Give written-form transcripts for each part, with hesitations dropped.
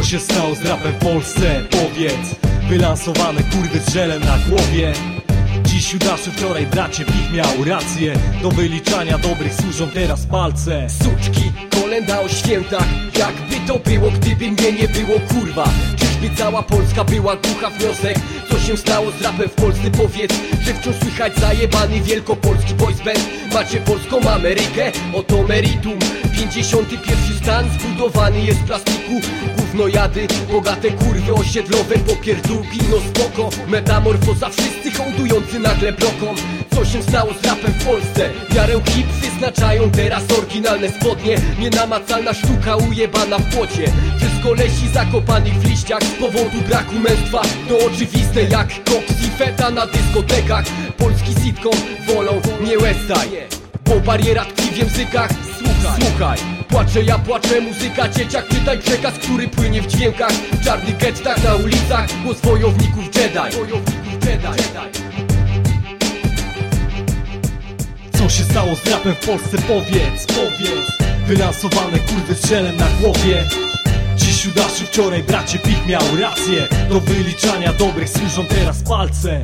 się stało z rapem w Polsce? Powiedz. Wylansowane kurwy z żelem na głowie. Dziś Judaszu, wczoraj bracie Pich miał rację. Do wyliczania dobrych służą teraz palce. Suczki, kolenda o świętach. Jakby to było, gdyby mnie nie było, kurwa. Czyżby cała Polska była głucha? Wniosek, co się stało z rapem w Polsce? Powiedz, że wciąż słychać zajebany wielkopolski boys band. Macie polską Amerykę, oto meritum. 51 stan zbudowany jest z plastiku. Gównojady, bogate kurwy osiedlowe, popierdółki, no spoko. Metamorfoza, wszyscy hołdujący nagle blokom. Co się stało z rapem w Polsce? Miarę hip wyznaczają teraz oryginalne spodnie. Nienamacalna sztuka ujebana w płocie. Przez kolesi zakopanych w liściach z powodu braku męstwa. To oczywiste jak koks i feta na dyskotekach. Polski sitcom wolą nie Westside, bo bariera tkwi w językach. Słuchaj, płaczę ja, płaczę muzyka. Dzieciak, czytaj przekaz, który płynie w dźwiękach. W czarnych gettach na ulicach głos wojowników Jedi. Co się stało z rapem w Polsce? Powiedz. Wylansowane kurwy z żelem na głowie. Dziś Judaszu, wczoraj bracie Pich miał rację. Do wyliczania dobrych służą teraz palce.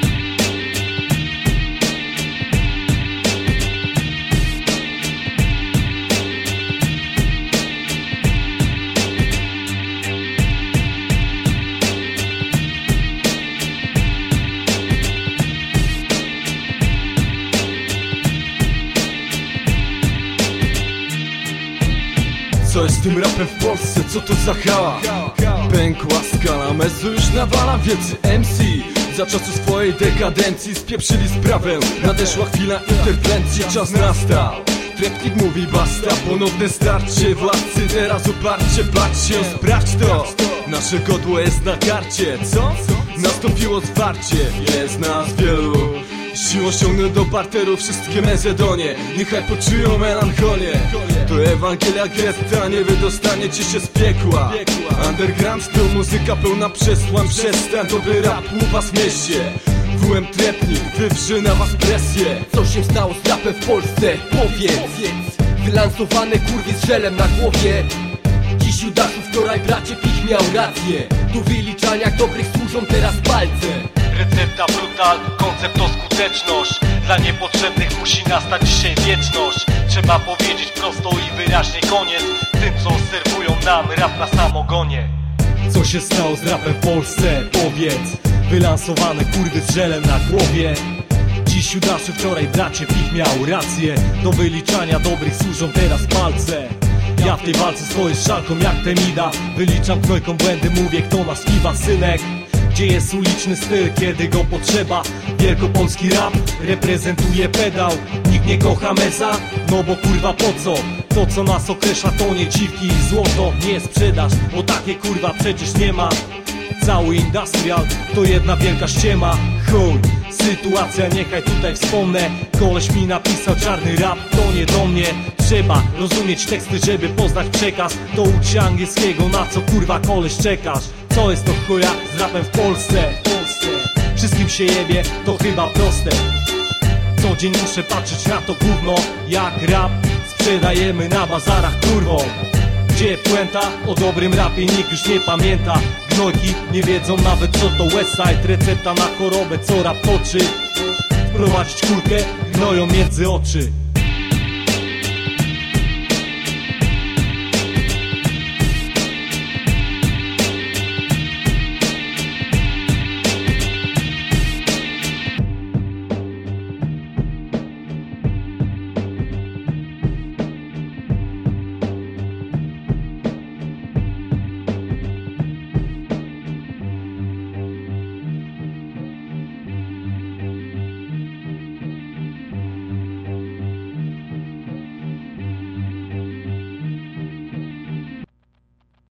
Co jest z tym rapem w Polsce? Co to za hała? Pękła skala, mezu już nawala. Wielcy MC za czasu swojej dekadencji spieprzyli sprawę. Nadeszła chwila interwencji, czas nastał. Trepnik mówi basta, ponowne starcie. Władcy teraz uparcie, patrzcie, sprawdź to. Nasze godło jest na karcie. Co? Nastąpiło zwarcie. Jest nas wielu, siłą ściągnę do parteru wszystkie mezedonie. Niechaj poczują melancholię. To Ewangelia getta, nie wydostaniecie się z piekła. Underground to muzyka pełna przesłań. Przestań, to by rap u was w mieście. WM Trepnik wywrzy na was presję. Co się stało z rapem w Polsce? Powiedz. Wylansowane kurwy z żelem na głowie. Dziś Judaszu, wczoraj bracie Pich miał rację. Do wyliczania dobrych służą teraz palce. Recepta brutal, koncept to skuteczność. Dla niepotrzebnych musi nastać dzisiaj wieczność. Trzeba powiedzieć prosto i wyraźnie koniec tym, co serwują nam rap na samogonie. Co się stało z rapem w Polsce? Powiedz. Wylansowane kurwy z żelem na głowie. Dziś Judaszu, wczoraj bracie Pich miał rację. Do wyliczania dobrych służą teraz palce. Ja w tej walce stoję z szalką jak Temida. Wyliczam knojką błędy, mówię kto nas kiwa, synek. Gdzie jest uliczny styl, kiedy go potrzeba? Wielkopolski rap reprezentuje pedał. Nikt nie kocha mesa, no bo kurwa po co? To co nas określa to nie dziwki i złoto. Nie sprzedaż, bo takie kurwa przecież nie ma. Cały industrial to jedna wielka ściema. Chuj, sytuacja niechaj tutaj wspomnę. Koleś mi napisał czarny rap, to nie do mnie. Trzeba rozumieć teksty, żeby poznać przekaz. To ucz się angielskiego, na co kurwa koleś czekasz? Co jest to chuja z rapem w Polsce? Wszystkim się jebie, to chyba proste. Co dzień muszę patrzeć na to gówno. Jak rap sprzedajemy na bazarach kurwą. Gdzie puenta? O dobrym rapie nikt już nie pamięta. Gnojki nie wiedzą nawet co to Westside. Recepta na chorobę, co rap toczy. Wprowadzić kulkę, gnoją między oczy.